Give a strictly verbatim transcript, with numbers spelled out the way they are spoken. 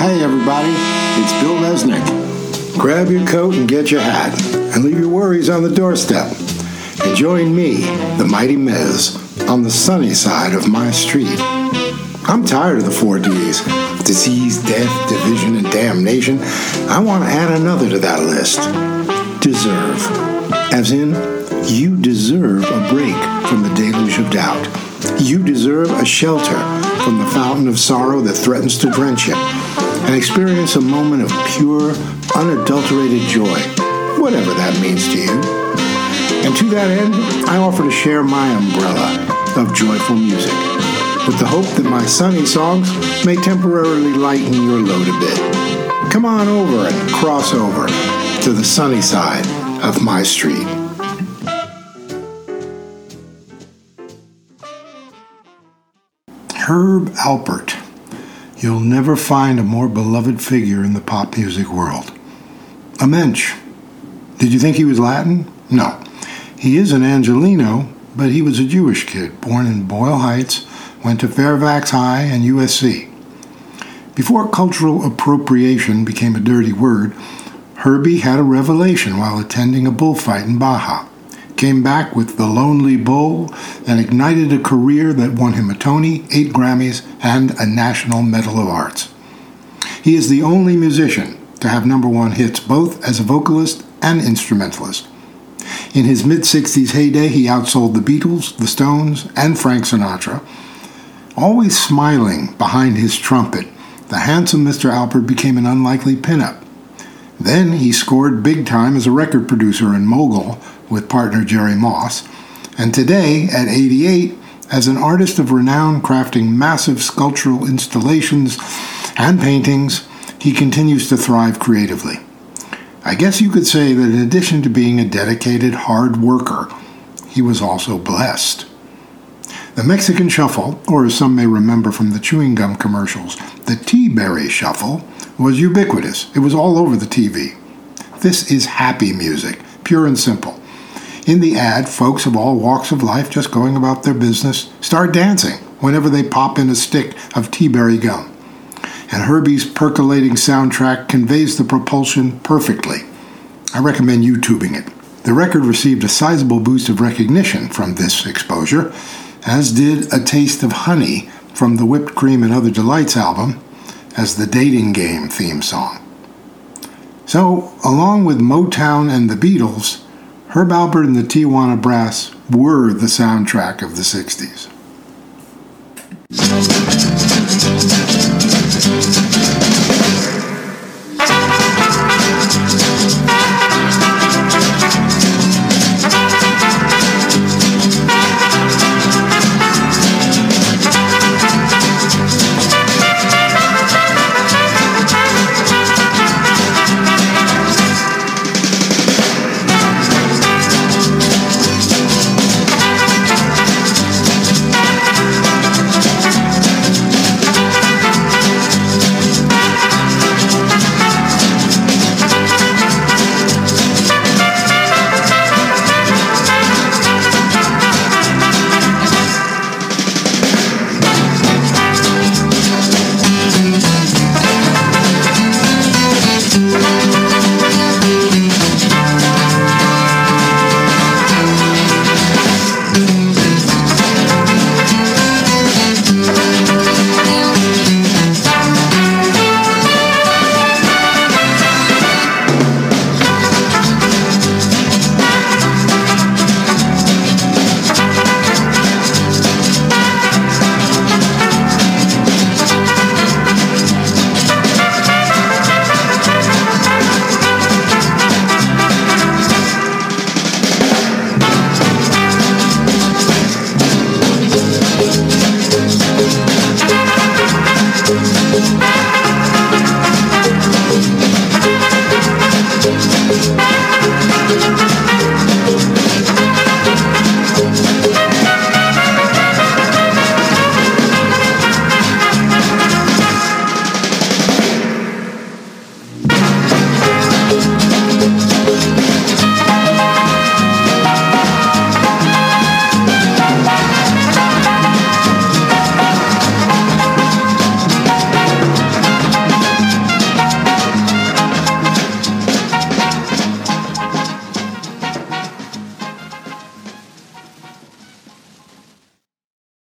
Hey everybody, it's Bill Mesnick. Grab your coat and get your hat, and leave your worries on the doorstep. And join me, the Mighty Mez, on the sunny side of my street. I'm tired of the four Ds, disease, death, division, and damnation. I want to add another to that list. Deserve. As in, you deserve a break from the deluge of doubt. You deserve a shelter from the fountain of sorrow that threatens to drench you, and experience a moment of pure, unadulterated joy, whatever that means to you. And to that end, I offer to share my umbrella of joyful music, with the hope that my sunny songs may temporarily lighten your load a bit. Come on over and cross over to the sunny side of my street. Herb Alpert. You'll never find a more beloved figure in the pop music world. A mensch. Did you think he was Latin? No. He is an Angelino, but he was a Jewish kid, born in Boyle Heights, went to Fairfax High and U S C. Before cultural appropriation became a dirty word, Herbie had a revelation while attending a bullfight in Baja. Came back with The Lonely Bull and ignited a career that won him a Tony, eight Grammys, and a National Medal of Arts. He is the only musician to have number one hits both as a vocalist and instrumentalist. In his mid-sixties heyday, he outsold the Beatles, the Stones, and Frank Sinatra. Always smiling behind his trumpet, the handsome Mister Alpert became an unlikely pinup. Then he scored big time as a record producer and mogul with partner Jerry Moss, and today, at eighty-eight, as an artist of renown crafting massive sculptural installations and paintings, he continues to thrive creatively. I guess you could say that in addition to being a dedicated hard worker, he was also blessed. The Mexican Shuffle, or as some may remember from the chewing gum commercials, the Tea-Berry Shuffle, was ubiquitous. It was all over the T V. This is happy music, pure and simple. In the ad, folks of all walks of life just going about their business start dancing whenever they pop in a stick of tea-berry gum. And Herbie's percolating soundtrack conveys the propulsion perfectly. I recommend YouTubing it. The record received a sizable boost of recognition from this exposure, as did A Taste of Honey from the Whipped Cream and Other Delights album as the Dating Game theme song. So, along with Motown and the Beatles, Herb Alpert and the Tijuana Brass were the soundtrack of the sixties.